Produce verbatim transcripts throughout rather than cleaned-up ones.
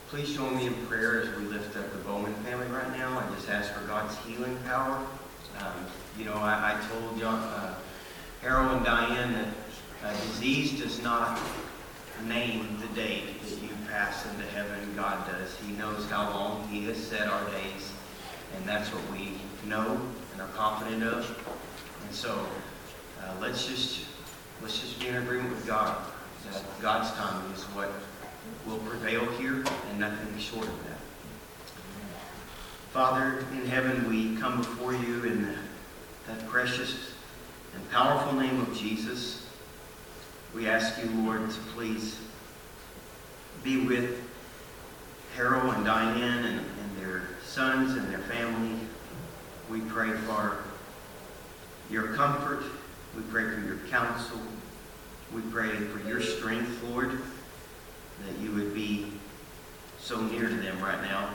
Please join me in prayer as we lift up the Bowman family right now. I just ask for God's healing power. Um, you know, I, I told John, uh, Harold and Diane that uh, disease does not name the date that you pass into heaven. God does. He knows how long He has set our days, and that's what we know and are confident of. And so, uh, let's just let's just be in agreement with God that God's timing is what will prevail here, and nothing short of that. Father in heaven, we come before you in the, that precious and powerful name of Jesus. We ask you, Lord, to please be with Harold and Diane and, and their sons and their family. We pray for your comfort. We pray for your counsel. We pray for your strength, Lord, that you would be so near to them right now.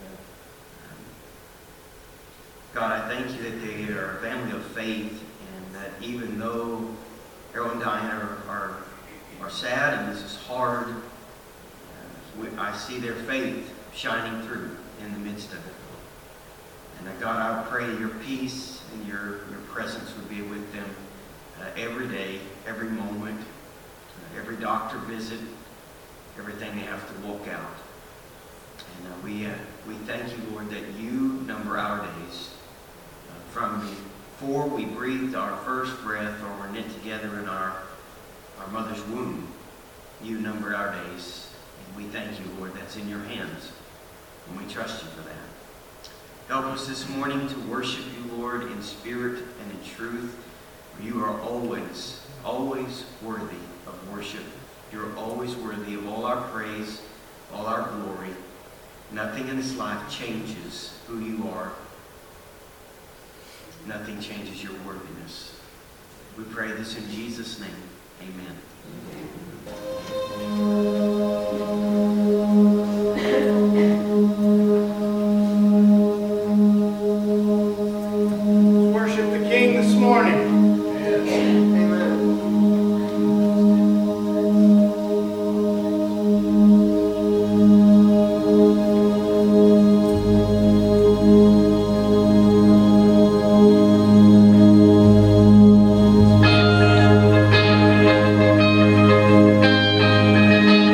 God, I thank you that they are a family of faith, and that even though Harold and Diane are, are, are sad and this is hard, uh, we, I see their faith shining through in the midst of it. And that, God, I pray your peace and your, your presence would be with them uh, every day, every moment, uh, every doctor visit, everything they have to walk out. And uh, we uh, we thank you, Lord, that you number our days. Uh, from before we breathed our first breath or were knit together in our, our mother's womb, you number our days. And we thank you, Lord, that's in your hands. And we trust you for that. Help us this morning to worship you, Lord, in spirit and in truth. For you are always, always worthy of worship. You're always worthy of all our praise, all our glory. Nothing in this life changes who you are. Nothing changes your worthiness. We pray this in Jesus' name. Amen. Worship the King this morning. Thank you.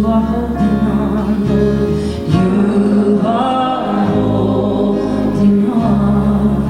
are holding on, Lord. You are holding on.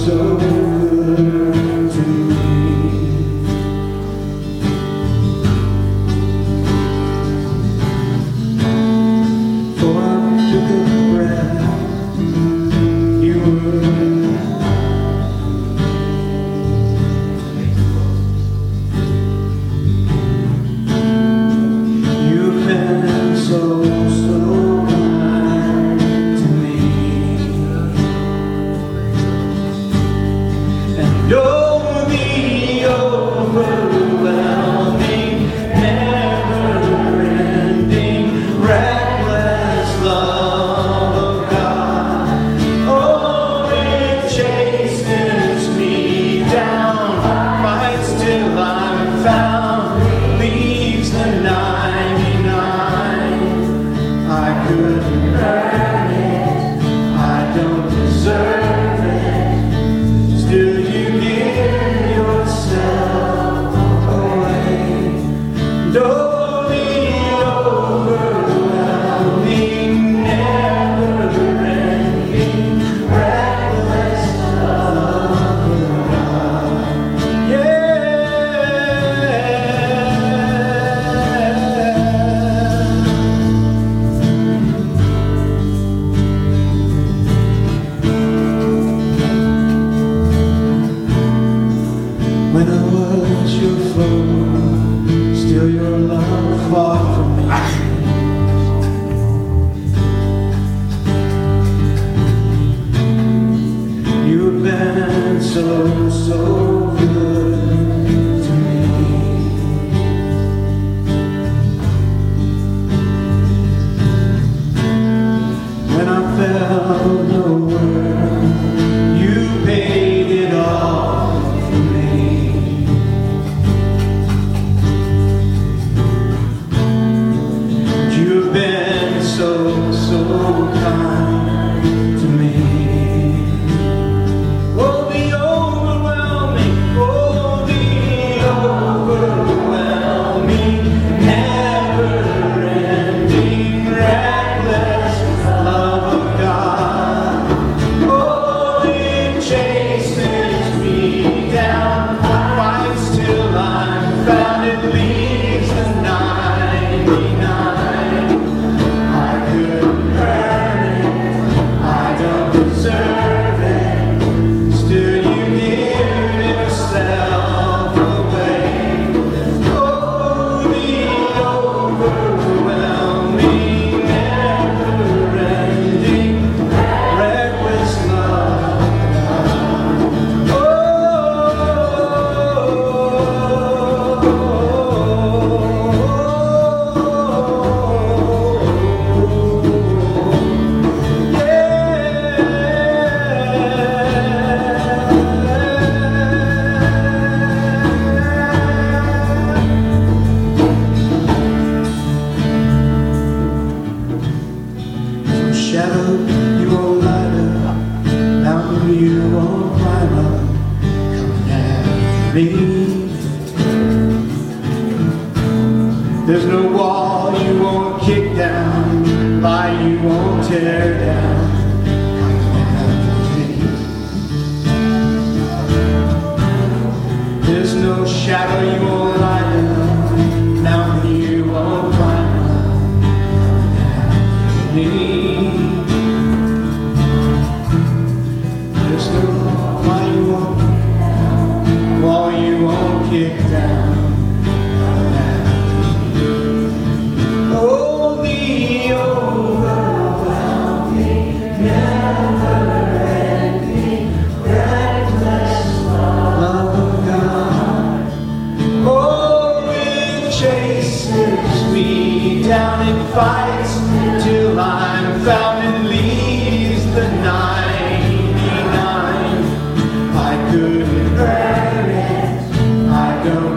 so good to me. For I took a breath, you were. You've been so, so kind to me. And oh, the overwhelming, never-ending, reckless love of God. Oh, it chases me down, fights till I'm found, leaves the ninety-nine. I couldn't earn it, I don't deserve it. Still you give yourself away. And oh, the overwhelming, never-ending, reckless love of God. Yeah. When I was your foe, still your love fought for me. You've been so, so good to me. When I felt nowhere, you paid it all for me. You've been so, so kind to me. Oh, the overwhelming, oh, the overwhelming, never-ending, reckless love of God. Oh, it chases me down, fights till I'm found, it leaves the ninety-nine. I couldn't earn it, I don't deserve it. Still you give yourself away. Oh, the overwhelming, never-ending, reckless love. Some shadow you won't light up, mountain you won't climb up, coming after me. There's no wall you won't kick down, lie you won't tear down, coming after me. There's no shadow you won't light up, mountain you won't climb up, coming after me. There's no wall you won't, wall you won't kick down. Oh, the overwhelming, never-ending, reckless love of God. Oh, it chases me down, it fights till I'm found, and leaves the ninety-nine. I couldn't earn it, I don't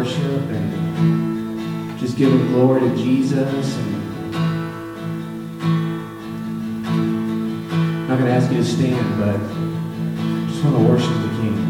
worship and just giving glory to Jesus. And I'm not going to ask you to stand, but I just want to worship the King.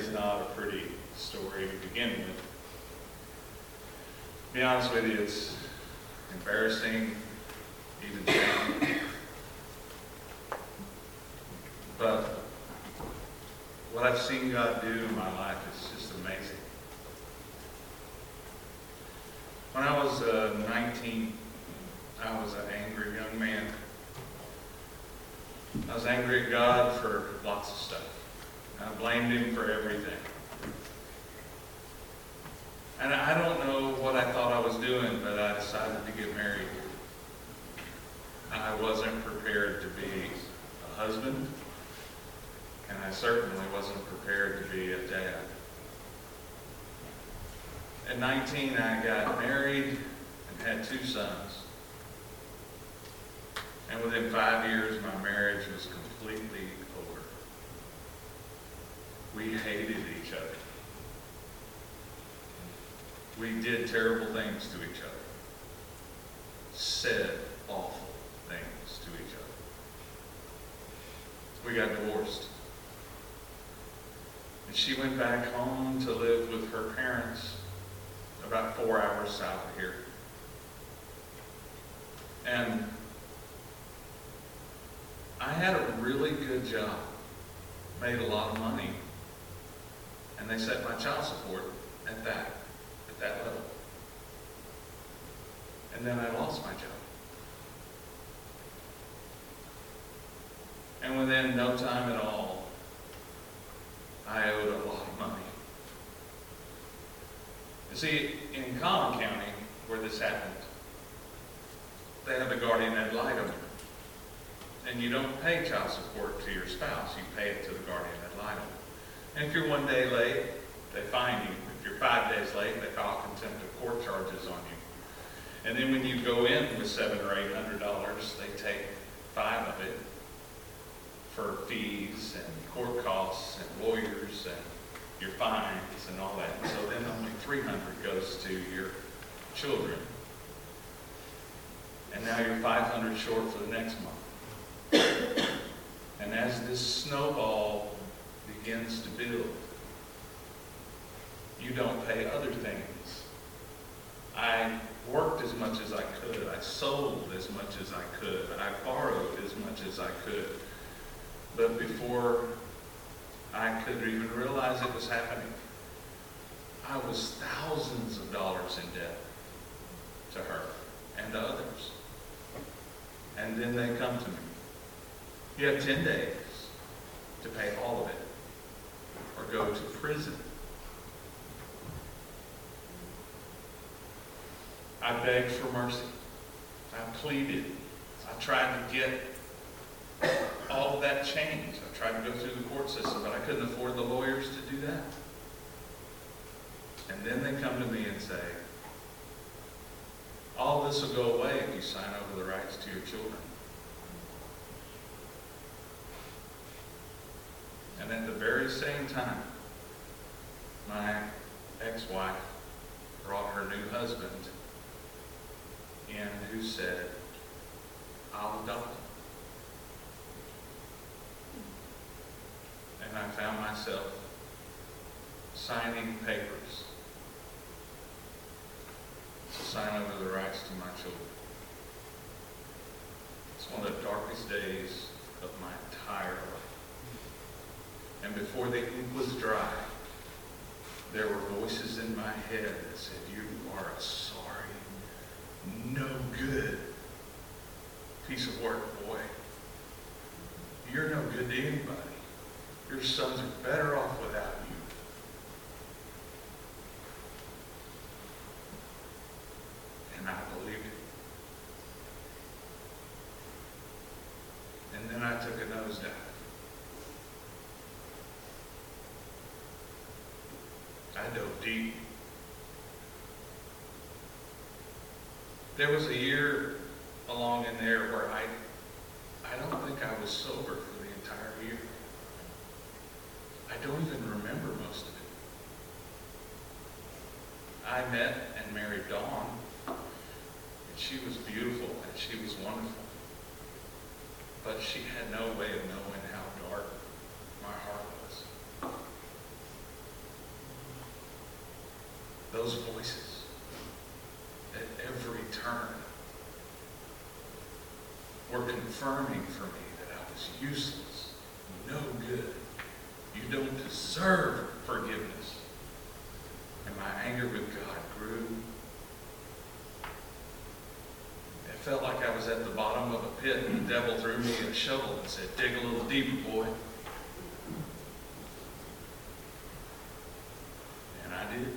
To be honest with you, it's embarrassing, even shameful. But what I've seen God do in my life is just amazing. When I was uh, nineteen, I was an angry young man. I was angry at God for lots of stuff. I blamed him for everything. And I don't know what I thought I was doing, but I decided to get married. I wasn't prepared to be a husband, and I certainly wasn't prepared to be a dad. At nineteen, I got married and had two sons. And within five years, my marriage was completely over. We hated each other. We did terrible things to each other. Said awful things to each other. We got divorced. And she went back home to live with her parents about four hours south of here. And I had a really good job, made a lot of money, and they set my child support at that, at that level. And then I lost my job. And within no time at all, I owed a lot of money. You see, in Collin County, where this happened, they have a guardian ad litem. And you don't pay child support to your spouse, you pay it to the guardian ad litem. And if you're one day late, they fine you. If you're five days late, they file contempt of court charges on you. And then when you go in with seven or eight hundred dollars, they take five of it for fees and court costs and lawyers and your fines and all that. And so then only three hundred goes to your children. And now you're five hundred short for the next month. And as this snowball begins to build, you don't pay other things. I worked as much as I could. I sold as much as I could. I borrowed as much as I could. But before I could even realize it was happening, I was thousands of dollars in debt to her and to others. And then they come to me. You have ten days to pay all of it or go to prison. I begged for mercy. I pleaded. I tried to get all of that changed. I tried to go through the court system, but I couldn't afford the lawyers to do that. And then they come to me and say, all this will go away if you sign over the rights to your children. And at the very same time, my ex-wife brought her new husband in who said, I'll adopt him. And I found myself signing papers to sign over the rights to my children. It's one of the darkest days of my entire life. And before the ink was dry, there were voices in my head that said, you are a sorry, no good piece of work, boy. You're no good to anybody. Your sons are better off without you. And I believed it. And then I took a nosedive. I dove deep. There was a year along in there where I, I don't think I was sober for the entire year. I don't even remember most of it. I met and married Dawn, and she was beautiful and she was wonderful. But she had no way of knowing how dark my heart was. Those voices at every turn were confirming for me that I was useless, no good. You don't deserve forgiveness. And my anger with God grew. It felt like I was at the bottom of a pit and the devil threw me a shovel and said, dig a little deeper, boy. And I did.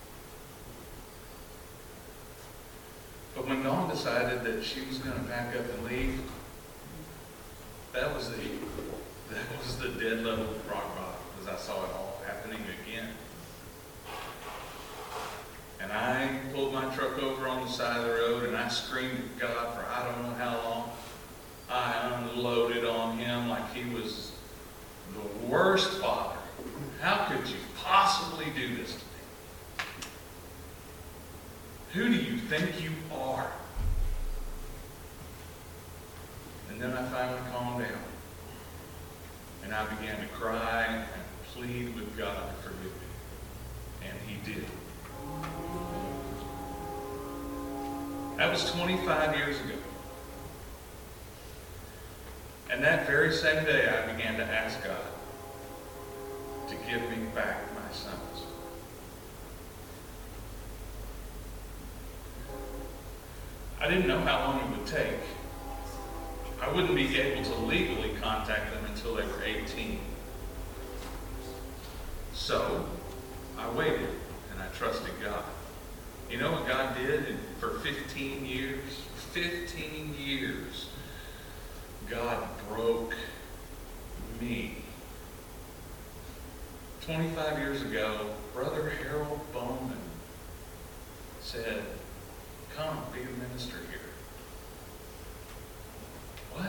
But when Dawn decided that she was going to pack up and leave, that was the that was the dead level of rock bottom, because I saw it all happening again. And I pulled my truck over on the side of the road and I screamed at God for I don't know how long. I unloaded on him like he was the worst father. How could you possibly do this to me? Who do you think you are? And then I finally calmed down. And I began to cry and plead with God to forgive me. And he did. That was twenty-five years ago. And that very same day, I began to ask God to give me back my sons. I didn't know how long it would take. I wouldn't be able to legally contact them until they were eighteen. So, I waited and I trusted God. You know what God did for fifteen years? fifteen years. God broke me. twenty-five years ago, Brother Harold Bowman said, come, be a minister here. What?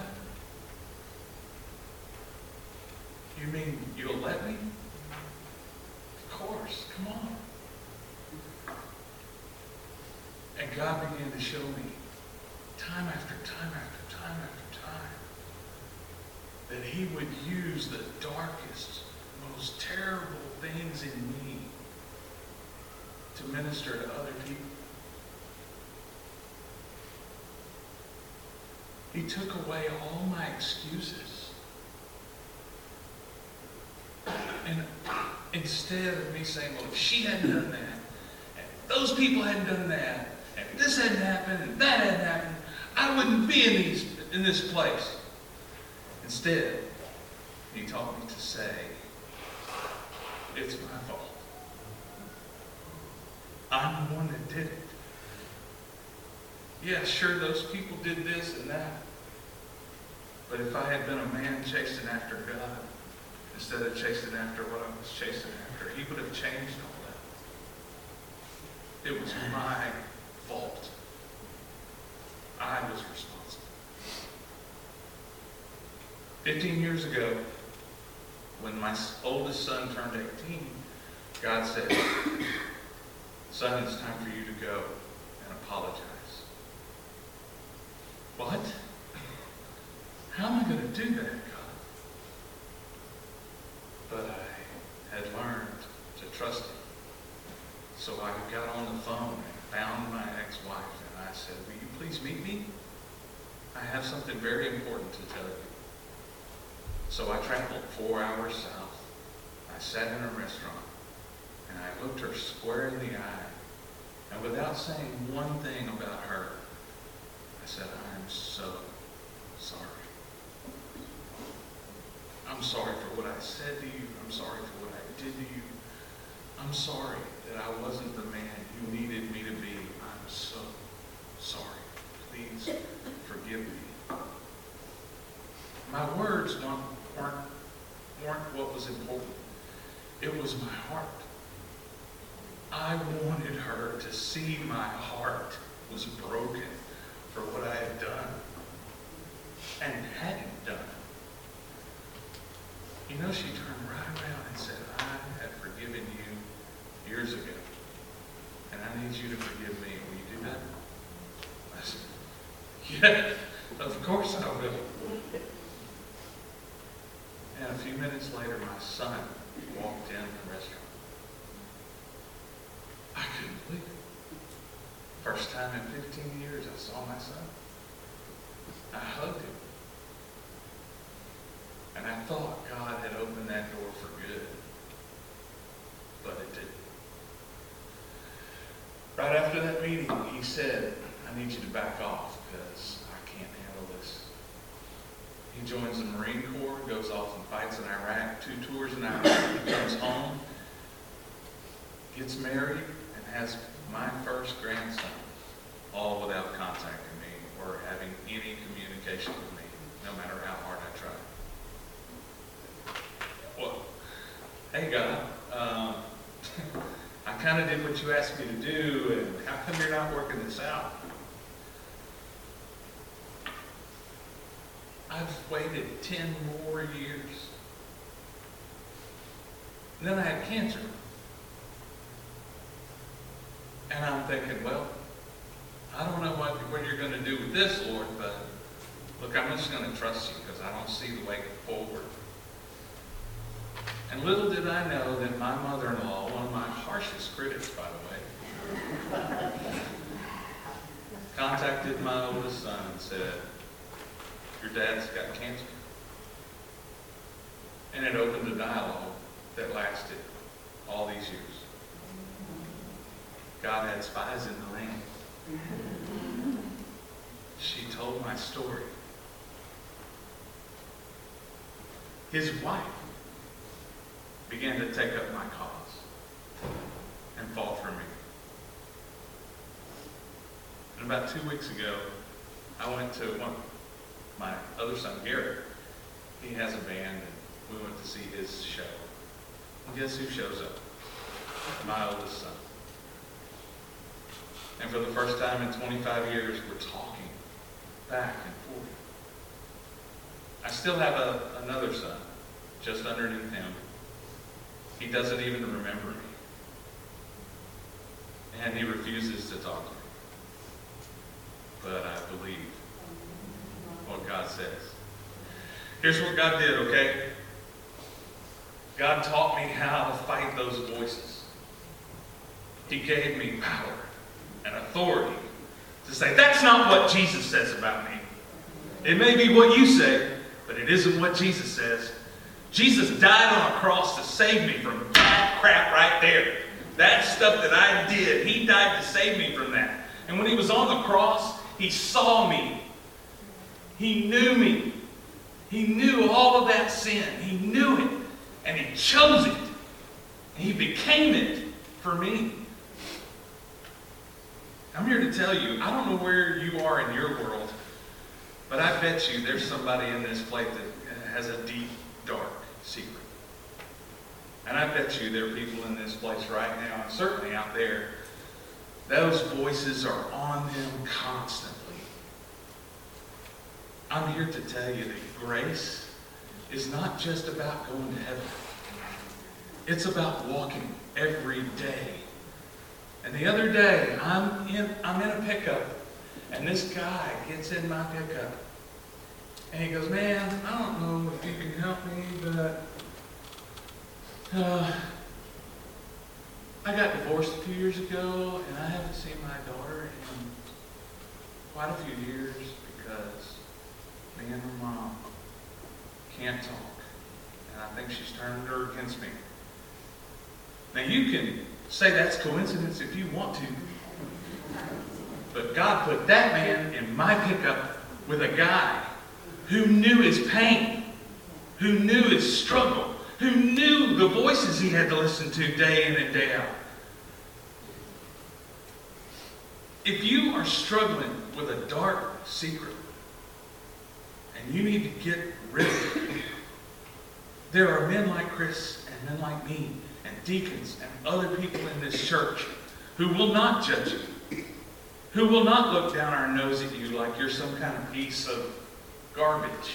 You mean you'll let me? Of course, come on. And God began to show me, time after time after time after time, that he would use the darkest, most terrible things in me to minister to other people. He took away all my excuses. And instead of me saying, well, if she hadn't done that, and those people hadn't done that, and this hadn't happened, and that hadn't happened, I wouldn't be in these in this place. Instead, he taught me to say, it's my fault. I'm the one that did it. Yeah, sure, those people did this and that. But if I had been a man chasing after God, instead of chasing after what I was chasing after, he would have changed all that. It was my fault. I was responsible. Fifteen years ago, when my oldest son turned eighteen, God said, son, it's time for you to go and apologize. What? How am I going to do that, God? But I had learned to trust him. So I got on the phone and found my ex-wife and I said, will you please meet me? I have something very important to tell you. So I traveled four hours south. I sat in a restaurant and I looked her square in the eye. And without saying one thing about her, I said, I'm so sorry. I'm sorry for what I said to you. I'm sorry for what I did to you. I'm sorry that I wasn't the man you needed me to be. I'm so sorry. Please forgive me. My words weren't, weren't, weren't what was important. It was my heart. I wanted her to see my heart was broken for what I had done and hadn't done. You know, she turned right around and said, I have forgiven you years ago, and I need you to forgive me. Will you do that? I said, yeah, of course I will. And a few minutes later, my son walked in the restaurant. I couldn't believe it. First time in fifteen years I saw my son. I hugged him. thought God had opened that door for good, but it didn't. Right after that meeting, he said, I need you to back off because I can't handle this. He joins the Marine Corps, goes off and fights in Iraq, two tours in Iraq, comes home, gets married, and has my first grandson, all without contacting me or having any communication with me, no matter how hard I tried. Well, hey God, um, I kind of did what you asked me to do, and how come you're not working this out? I've waited ten more years. And then I had cancer. And I'm thinking, well, I don't know what, what you're going to do with this, Lord, but look, I'm just going to trust you because I don't see the way forward. And little did I know that my mother-in-law, one of my harshest critics, by the way, contacted my oldest son and said, your dad's got cancer. And it opened a dialogue that lasted all these years. God had spies in the land. She told my story. His wife began to take up my cause and fought for me. And about two weeks ago, I went to one, my other son, Garrett. He has a band, and we went to see his show. And guess who shows up? My oldest son. And for the first time in twenty-five years, we're talking back and forth. I still have a, another son just underneath him. He doesn't even remember me. And he refuses to talk to me. But I believe what God says. Here's what God did, okay? God taught me how to fight those voices. He gave me power and authority to say, that's not what Jesus says about me. It may be what you say, but it isn't what Jesus says. Jesus died on a cross to save me from that crap right there. That stuff that I did, he died to save me from that. And when he was on the cross, he saw me. He knew me. He knew all of that sin. He knew it. And he chose it. And he became it for me. I'm here to tell you, I don't know where you are in your world, but I bet you there's somebody in this place that has a deep, dark secret. And I bet you there are people in this place right now, and certainly out there, those voices are on them constantly. I'm here to tell you that grace is not just about going to heaven. It's about walking every day. And the other day, I'm in, I'm in a pickup, and this guy gets in my pickup. And he goes, man, I don't know if you can help me, but uh, I got divorced a few years ago, and I haven't seen my daughter in quite a few years because me and her mom can't talk. And I think she's turned her against me. Now you can say that's coincidence if you want to. But God put that man in my pickup with a guy who knew his pain, who knew his struggle, who knew the voices he had to listen to day in and day out. If you are struggling with a dark secret and you need to get rid of it, there are men like Chris and men like me and deacons and other people in this church who will not judge you, who will not look down our nose at you like you're some kind of piece of garbage.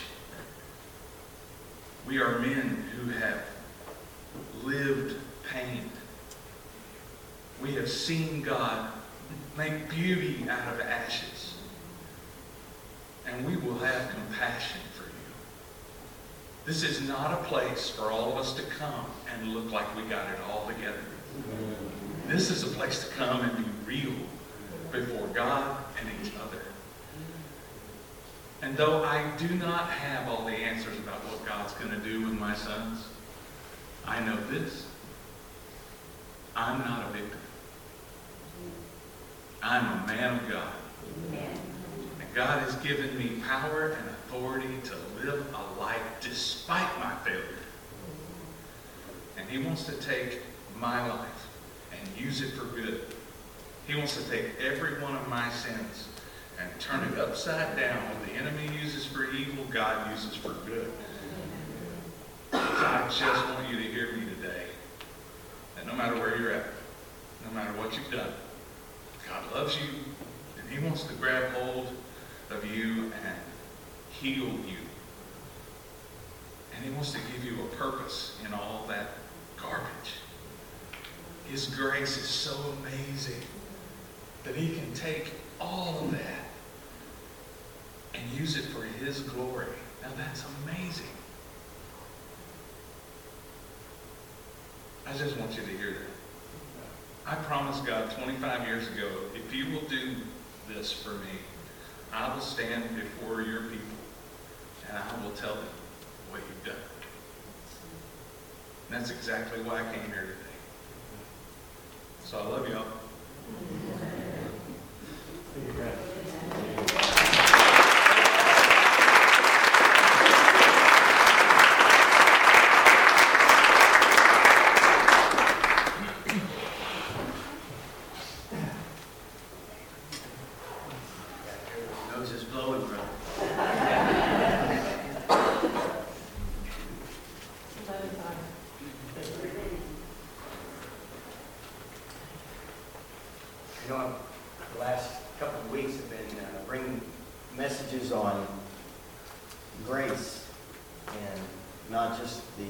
We are men who have lived pain. We have seen God make beauty out of ashes. And we will have compassion for you. This is not a place for all of us to come and look like we got it all together. This is a place to come and be real before God and each other. And though I do not have all the answers about what God's going to do with my sons, I know this. I'm not a victim. I'm a man of God. And God has given me power and authority to live a life despite my failure. And He wants to take my life and use it for good. He wants to take every one of my sins and turn it upside down. What the enemy uses for evil, God uses for good. I just want you to hear me today. That no matter where you're at, no matter what you've done, God loves you, and He wants to grab hold of you and heal you. And He wants to give you a purpose in all that garbage. His grace is so amazing that He can take all of that and use it for His glory. Now that's amazing. I just want you to hear that. I promised God twenty-five years ago, if you will do this for me, I will stand before your people and I will tell them what you've done. And that's exactly why I came here today. So I love y'all. Nose is blowing, brother. You know, the last couple of weeks have been uh, bringing messages on grace, and not just the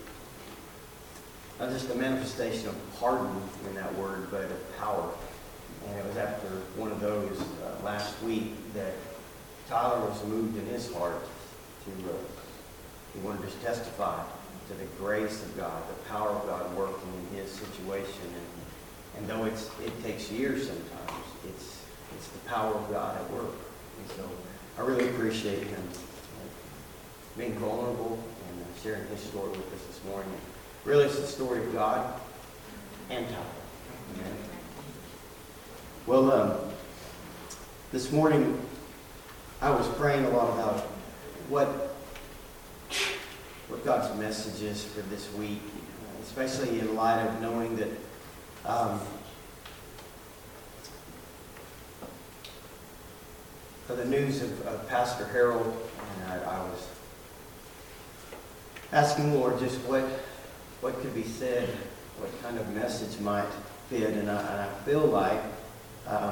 not just the manifestation of pardon in that word, but of power. And it was after one of those uh, last week that Tyler was moved in his heart to uh, he wanted to testify to the grace of God, the power of God working in his situation. And And though it's, it takes years sometimes, it's it's the power of God at work. And so I really appreciate him uh, being vulnerable and uh, sharing his story with us this morning. Really, it's the story of God and Tyler. Amen. Well, um, this morning I was praying a lot about what what God's message is for this week, especially in light of knowing that Um, for the news of, of Pastor Harold, and I, I was asking Lord just what what could be said, what kind of message might fit, and I, and I feel like um,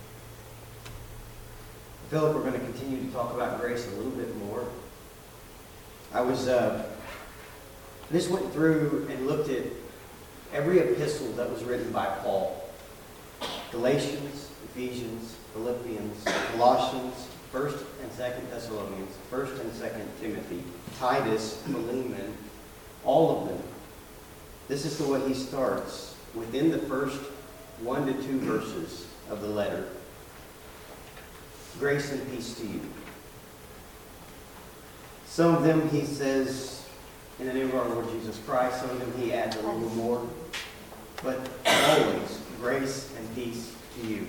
I feel like we're going to continue to talk about grace a little bit more. I was uh, I just went through and looked at every epistle that was written by Paul. Galatians, Ephesians, Philippians, Colossians, First and Second Thessalonians, First and Second Timothy, Titus, Philemon, all of them. This is the way he starts within the first one to two verses of the letter. Grace and peace to you. Some of them he says, in the name of our Lord Jesus Christ. Some of them he adds a little more. But always, grace and peace to you.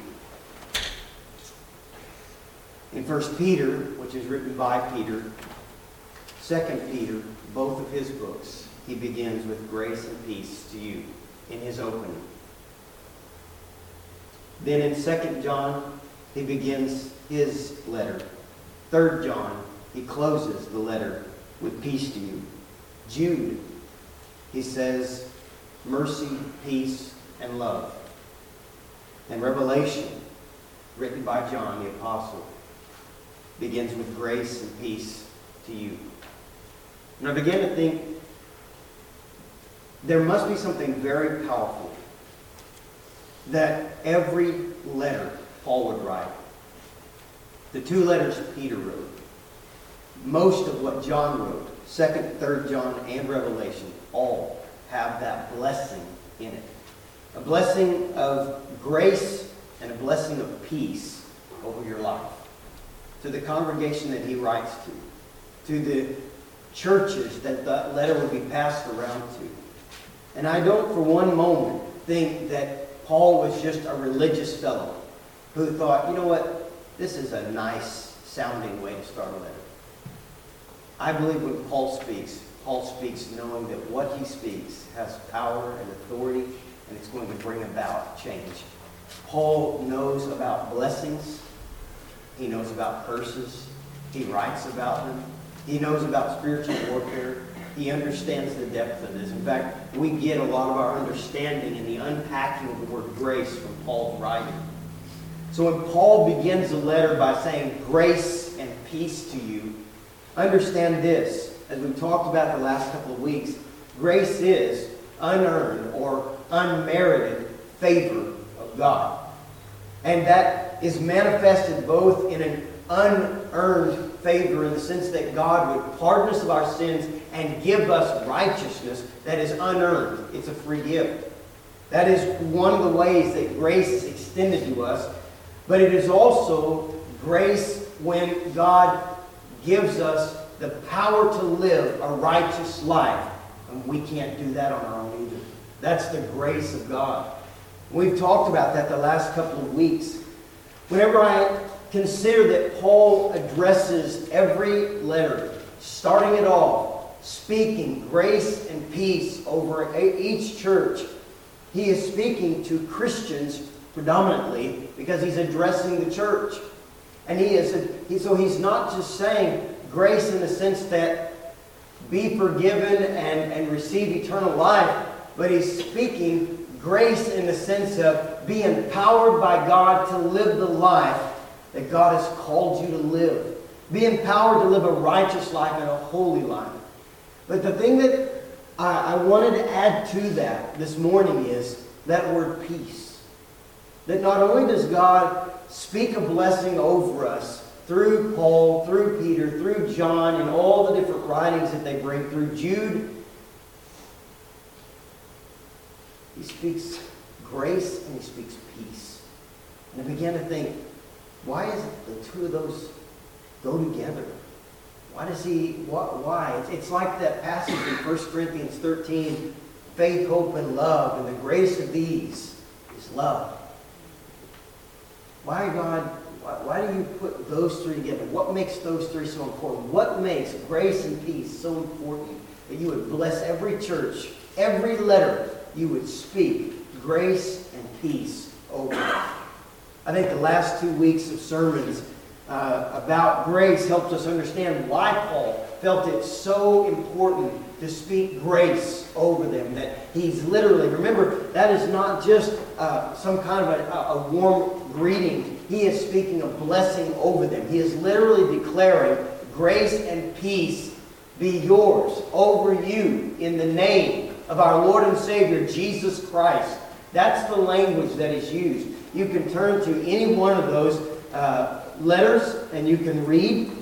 In First Peter, which is written by Peter, Second Peter, both of his books, he begins with grace and peace to you in his opening. Then in Second John, he begins his letter. Third John, he closes the letter with peace to you. Jude, he says, mercy, peace, and love. And Revelation, written by John the Apostle, begins with grace and peace to you. And I began to think, there must be something very powerful that every letter Paul would write, the two letters Peter wrote, most of what John wrote, Second, Third John, and Revelation, all have that blessing in it. A blessing of grace and a blessing of peace over your life. to the congregation that he writes to, to the churches that the letter would be passed around to. And I don't for one moment think that Paul was just a religious fellow who thought, you know what, this is a nice sounding way to start a letter. I believe when Paul speaks, Paul speaks knowing that what he speaks has power and authority, and it's going to bring about change. Paul knows about blessings. He knows about curses. He writes about them. He knows about spiritual warfare. He understands the depth of this. In fact, we get a lot of our understanding in the unpacking of the word grace from Paul's writing. So when Paul begins the letter by saying grace and peace to you, understand this. As we've talked about the last couple of weeks, grace is unearned or unmerited favor of God. And that is manifested both in an unearned favor in the sense that God would pardon us of our sins and give us righteousness that is unearned. It's a free gift. That is one of the ways that grace is extended to us. But it is also grace when God gives us the power to live a righteous life. And we can't do that on our own either. That's the grace of God. We've talked about that the last couple of weeks. Whenever I consider that Paul addresses every letter, starting it off, speaking grace and peace over each church, he is speaking to Christians predominantly because he's addressing the church. And he is, he, so he's not just saying grace in the sense that be forgiven and, and receive eternal life, but he's speaking grace in the sense of be empowered by God to live the life that God has called you to live. Be empowered to live a righteous life and a holy life. But the thing that I, I wanted to add to that this morning is that word peace. That not only does God speak a blessing over us through Paul, through Peter, through John, and all the different writings that they bring through Jude, he speaks grace and he speaks peace. And I began to think, why is it the two of those go together? Why does he, why? It's, it's like that passage in First Corinthians thirteen, faith, hope, and love, and the greatest of these is love. Why, God, why, why do you put those three together? What makes those three so important? What makes grace and peace so important that you would bless every church, every letter, you would speak grace and peace over it? I think the last two weeks of sermons uh, about grace helped us understand why Paul felt it so important to speak grace over them. That he's literally, remember, that is not just uh, some kind of a, a warm greeting. He is speaking a blessing over them. He is literally declaring grace and peace be yours, over you, in the name of our Lord and Savior, Jesus Christ. That's the language that is used. You can turn to any one of those uh, letters and you can read.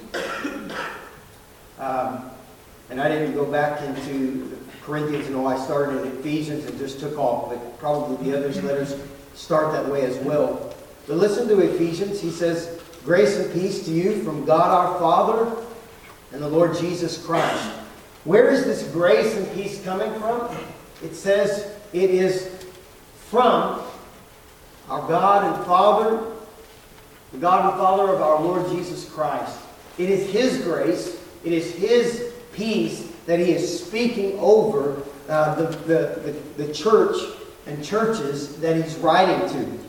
Um, and I didn't go back into Corinthians and all. I started in Ephesians and just took off. But probably the other letters start that way as well. But listen to Ephesians. He says, grace and peace to you from God our Father and the Lord Jesus Christ. Where is this grace and peace coming from? It says it is from our God and Father, the God and Father of our Lord Jesus Christ. It is His grace, it is His peace that He is speaking over uh, the, the, the, the church and churches that He's writing to.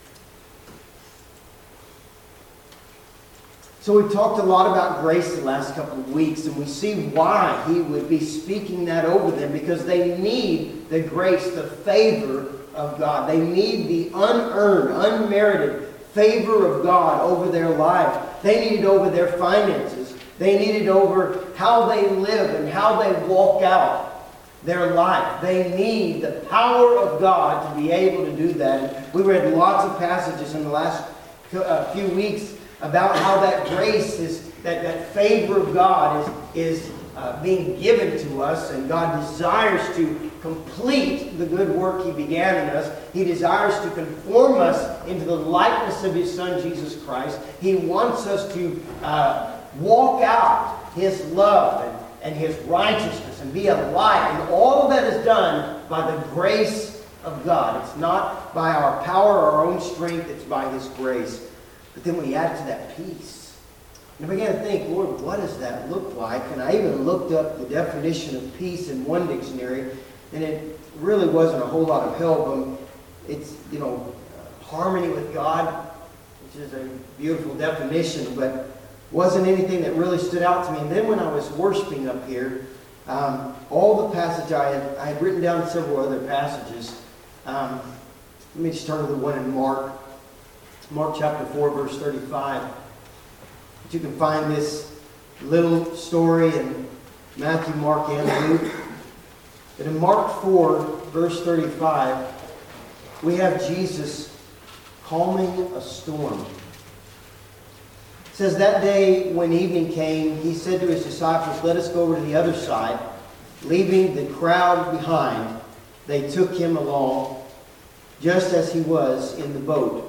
So we've talked a lot about grace the last couple of weeks, and we see why He would be speaking that over them, because they need the grace, the favor of God. They need the unearned, unmerited favor of God over their life. They need it over their finances. They need it over how they live and how they walk out their life. They need the power of God to be able to do that. We read lots of passages in the last uh, few weeks about how that grace is, that, that favor of God is, is uh, being given to us, and God desires to complete the good work He began in us. He desires to conform us into the likeness of His Son, Jesus Christ. He wants us to uh, walk out His love and, and His righteousness and be a light. And all of that is done by the grace of God. It's not by our power or our own strength. It's by His grace. But then we add to that peace. And I began to think, Lord, what does that look like? And I even looked up the definition of peace in one dictionary, and it really wasn't a whole lot of help. Um, it's, you know, harmony with God, which is a beautiful definition, but wasn't anything that really stood out to me. And then when I was worshiping up here, um, all the passage I had, I had written down several other passages. Um, let me just turn to the one in Mark. Mark chapter four, verse thirty-five. But you can find this little story in Matthew, Mark, and Luke. But in Mark four, verse thirty-five, we have Jesus calming a storm. It says, that day when evening came, He said to His disciples, let us go over to the other side. Leaving the crowd behind, they took Him along, just as He was in the boat.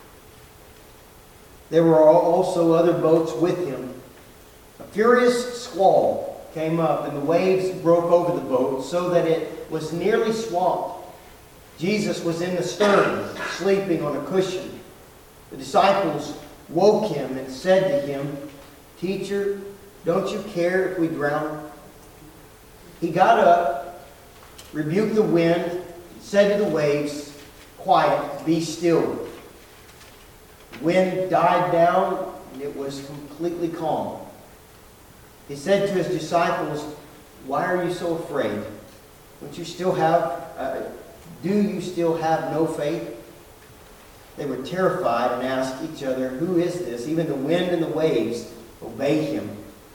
There were also other boats with Him. A furious squall came up, and the waves broke over the boat, so that it was nearly swamped. Jesus was in the stern, sleeping on a cushion. The disciples woke Him and said to Him, Teacher, don't you care if we drown? He got up, rebuked the wind, said to the waves, Quiet, be still. The wind died down, and it was completely calm. He said to His disciples, Why are you so afraid? Don't you still have, uh, do you still have no faith? They were terrified and asked each other, Who is this? Even the wind and the waves obey Him.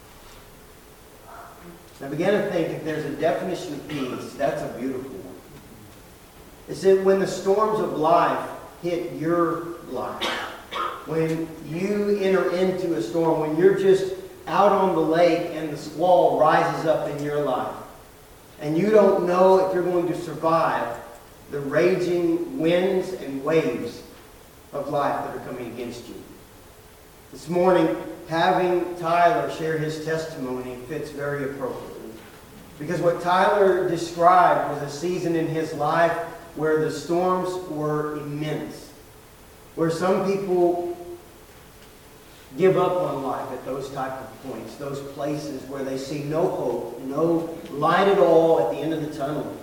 And I began to think, if there's a definition of peace, that's a beautiful one. It's that when the storms of life hit your life, when you enter into a storm, when you're just out on the lake and the squall rises up in your life, and you don't know if you're going to survive the raging winds and waves of life that are coming against you. This morning, having Tyler share his testimony fits very appropriately. Because what Tyler described was a season in his life where the storms were immense. Where some people give up on life at those type of points, those places where they see no hope, no light at all at the end of the tunnel.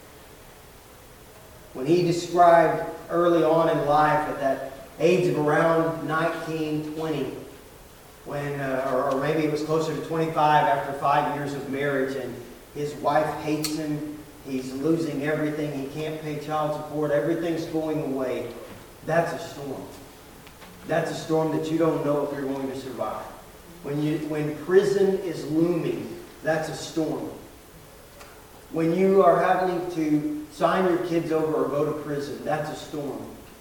When he described early on in life at that age of around nineteen, twenty, when, uh, or, or maybe it was closer to twenty-five after five years of marriage, and his wife hates him, he's losing everything, he can't pay child support, everything's going away. That's a storm. That's a storm that you don't know if you're going to survive. When you, when prison is looming, that's a storm. When you are having to sign your kids over or go to prison, that's a storm.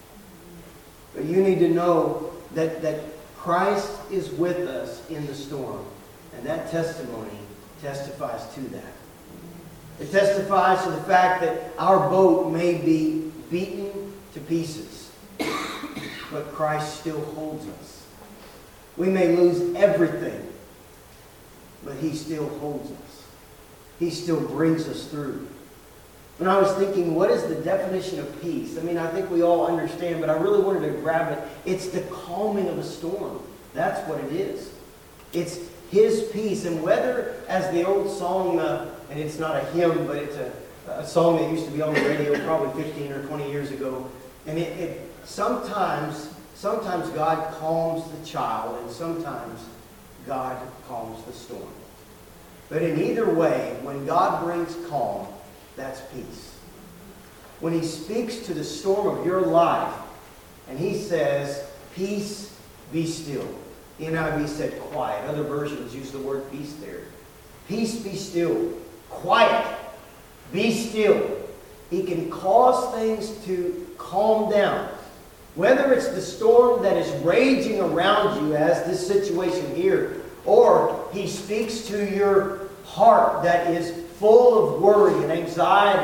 But you need to know that, that Christ is with us in the storm. And that testimony testifies to that. It testifies to the fact that our boat may be beaten to pieces, but Christ still holds us. We may lose everything, but He still holds us. He still brings us through. When I was thinking, what is the definition of peace? I mean, I think we all understand, but I really wanted to grab it. It's the calming of a storm. That's what it is. It's His peace. And whether, as the old song, uh, and it's not a hymn, but it's a, a song that used to be on the radio probably fifteen or twenty years ago. And it, it sometimes, sometimes God calms the child, and sometimes God calms the storm. But in either way, when God brings calm, that's peace. When He speaks to the storm of your life, and He says, peace, be still. The N I V said quiet. Other versions use the word peace there. Peace, be still. Quiet. Be still. He can cause things to calm down. Whether it's the storm that is raging around you, as this situation here, or He speaks to your heart that is full of worry and anxiety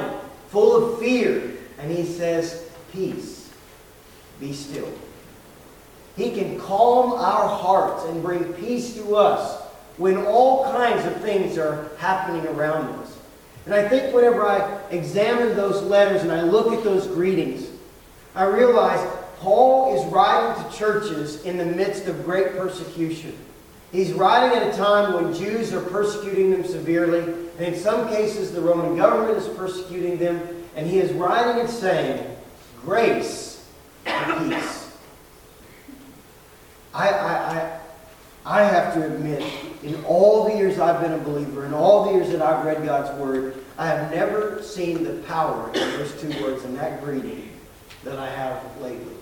full of fear. And he says, peace, be still. He can calm our hearts and bring peace to us when all kinds of things are happening around us. And I think whenever I examine those letters and I look at those greetings, I realize Paul is writing to churches in the midst of great persecution. He's writing at a time when Jews are persecuting them severely, and in some cases the Roman government is persecuting them, and he is writing and saying, grace and peace. I, I, I, I have to admit, in all the years I've been a believer, in all the years that I've read God's Word, I have never seen the power in those two words in that greeting that I have lately.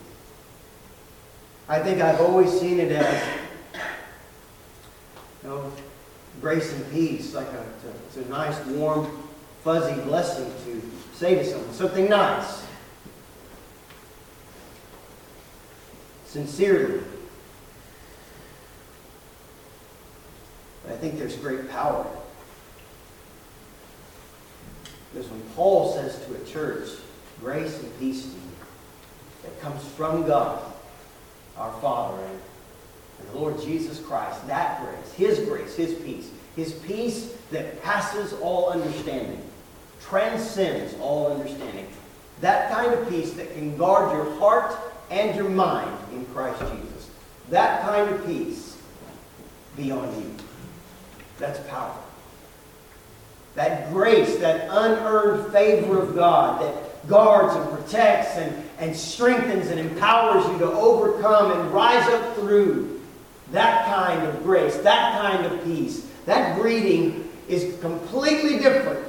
I think I've always seen it as, you know, grace and peace, like a, it's a nice, warm, fuzzy blessing to say to someone, something nice, sincerely. But I think there's great power. Because when Paul says to a church, grace and peace to you, that comes from God, our Father, and, and the Lord Jesus Christ, that grace, His grace, His peace, His peace that passes all understanding, transcends all understanding. That kind of peace that can guard your heart and your mind in Christ Jesus. That kind of peace be on you. That's power. That grace, that unearned favor of God that guards and protects and, and strengthens and empowers you to overcome and rise up through. That kind of grace, that kind of peace, that greeting is completely different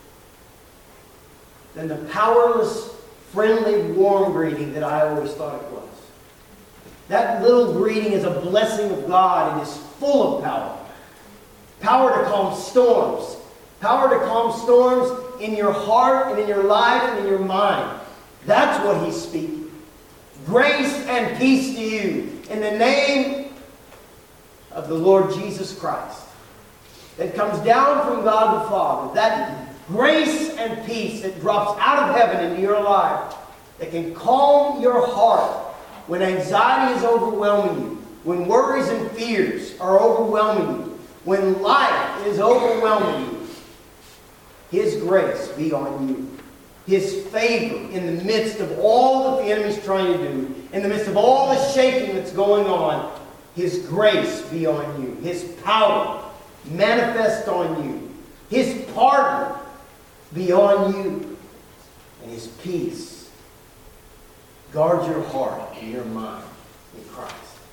than the powerless, friendly, warm greeting that I always thought it was. That little greeting is a blessing of God and is full of power. Power to calm storms. Power to calm storms in your heart and in your life and in your mind. That's what He's speaking. Grace and peace to you in the name of the Lord Jesus Christ. That comes down from God the Father. That grace and peace that drops out of heaven into your life. That can calm your heart when anxiety is overwhelming you. When worries and fears are overwhelming you. When life is overwhelming you. His grace be on you. His favor in the midst of all that the enemy's trying to do. In the midst of all the shaking that's going on. His grace be on you. His power manifest on you. His pardon be on you. And His peace guard your heart and your mind in Christ.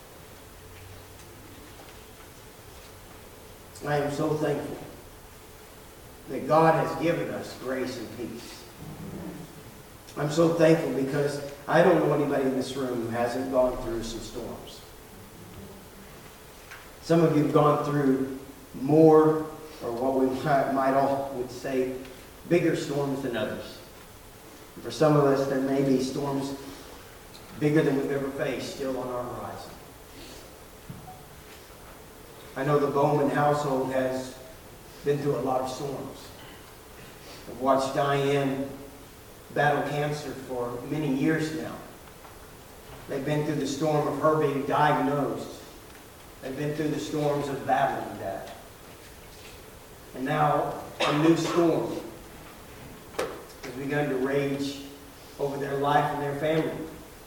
I am so thankful that God has given us grace and peace. I'm so thankful because I don't know anybody in this room who hasn't gone through some storms. Some of you have gone through more, or what we might all would say, bigger storms than others. For some of us, there may be storms bigger than we've ever faced still on our horizon. I know the Bowman household has been through a lot of storms. I've watched Diane battle cancer for many years now. They've been through the storm of her being diagnosed. They've been through the storms of battling that. And now a new storm has begun to rage over their life and their family.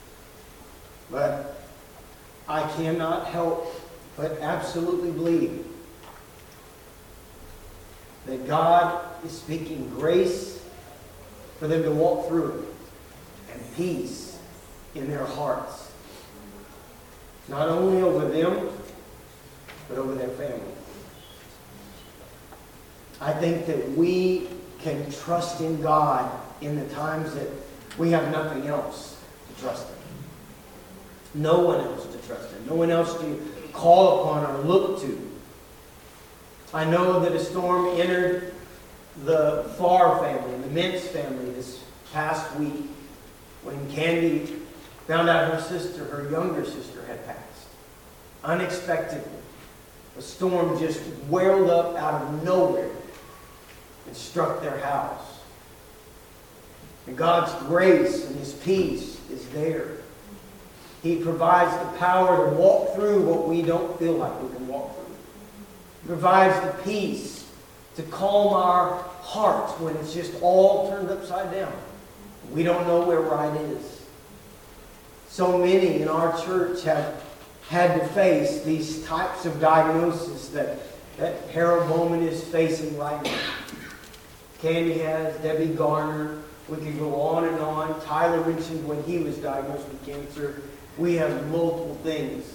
But I cannot help but absolutely believe that God is speaking grace for them to walk through it and peace in their hearts. Not only over them, but over their family. I think that we can trust in God in the times that we have nothing else to trust in. No one else to trust in. No one else to call upon or look to. I know that a storm entered the Farr family, the Mintz family, this past week when Candy found out her sister, her younger sister, had passed. Unexpectedly. A storm just welled up out of nowhere and struck their house. And God's grace and His peace is there. He provides the power to walk through what we don't feel like we can walk through. He provides the peace to calm our hearts when it's just all turned upside down. We don't know where right is. So many in our church have had to face these types of diagnoses that, that Harold Bowman is facing right now. Candy has, Debbie Garner, we could go on and on. Tyler mentioned when he was diagnosed with cancer. We have multiple things.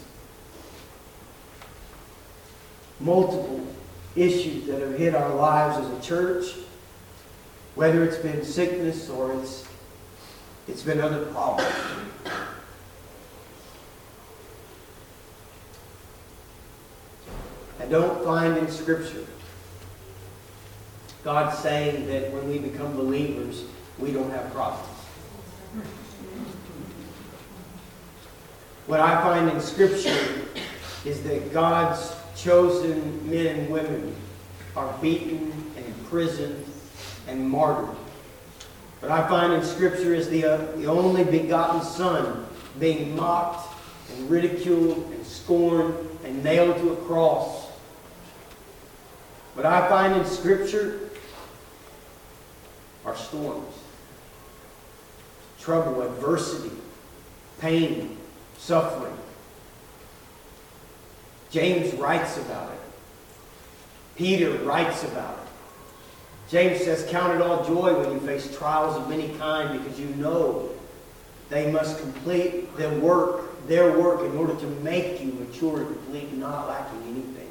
Multiple issues that have hit our lives as a church. Whether it's been sickness or it's, it's been other problems. I don't find in Scripture God saying that when we become believers, we don't have problems. What I find in Scripture is that God's chosen men and women are beaten and imprisoned and martyred. What I find in Scripture is the, uh, the only begotten Son being mocked and ridiculed and scorned and nailed to a cross. What I find in Scripture are storms, trouble, adversity, pain, suffering. James writes about it. Peter writes about it. James says, count it all joy when you face trials of any kind, because you know they must complete their work, their work in order to make you mature and complete, not lacking anything.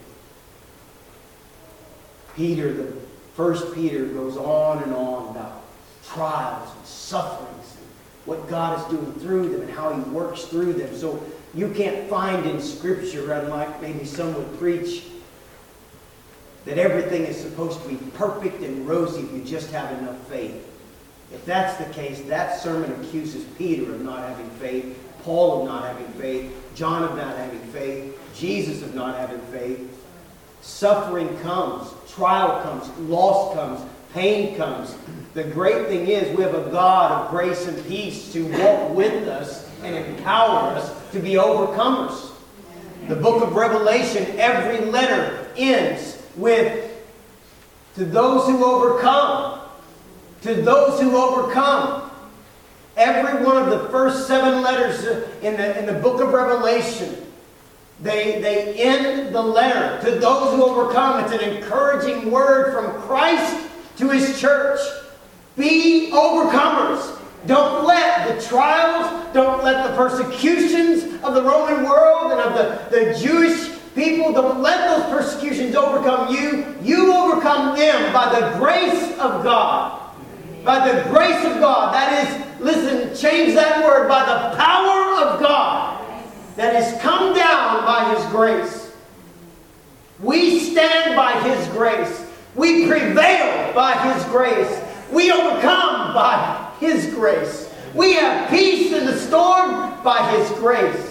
Peter, the first Peter, goes on and on about trials and sufferings and what God is doing through them and how He works through them. So you can't find in Scripture, unlike maybe some would preach, that everything is supposed to be perfect and rosy if you just have enough faith. If that's the case, that sermon accuses Peter of not having faith, Paul of not having faith, John of not having faith, Jesus of not having faith. Suffering comes, trial comes, loss comes, pain comes. The great thing is we have a God of grace and peace to walk with us and empower us to be overcomers. The book of Revelation, every letter ends with, to those who overcome, to those who overcome. Every one of the first seven letters in the, in the book of Revelation, they, they end the letter, to those who overcome. It's an encouraging word from Christ to His church. Be overcomers. Don't let the trials, don't let the persecutions of the Roman world and of the, the Jewish people, don't let those persecutions overcome you. You overcome them by the grace of God. By the grace of God. That is, listen, change that word. By the power of God that has come down by His grace. We stand by His grace. We prevail by His grace. We overcome by His grace. We have peace in the storm by His grace.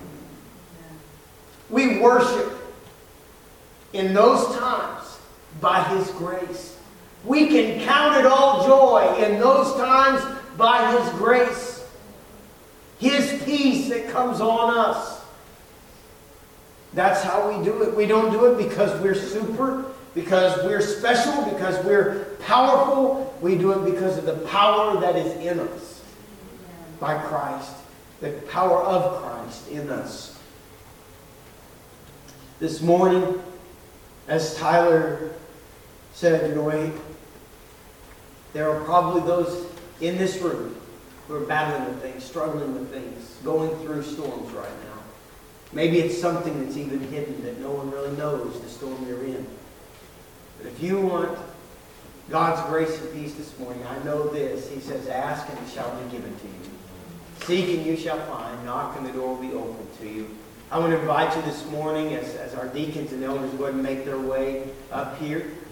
We worship in those times by His grace. We can count it all joy in those times by His grace. His peace that comes on us. That's how we do it. We don't do it because we're super, because we're special, because we're powerful. We do it because of the power that is in us by Christ. The power of Christ in us. This morning, as Tyler said, you know, hey, there are probably those in this room who are battling with things, struggling with things, going through storms right now. Maybe it's something that's even hidden that no one really knows the storm you're in. But if you want God's grace and peace this morning, I know this. He says, ask and it shall be given to you. Seek and you shall find. Knock and the door will be open to you. I want to invite you this morning as, as our deacons and elders go ahead and make their way up here.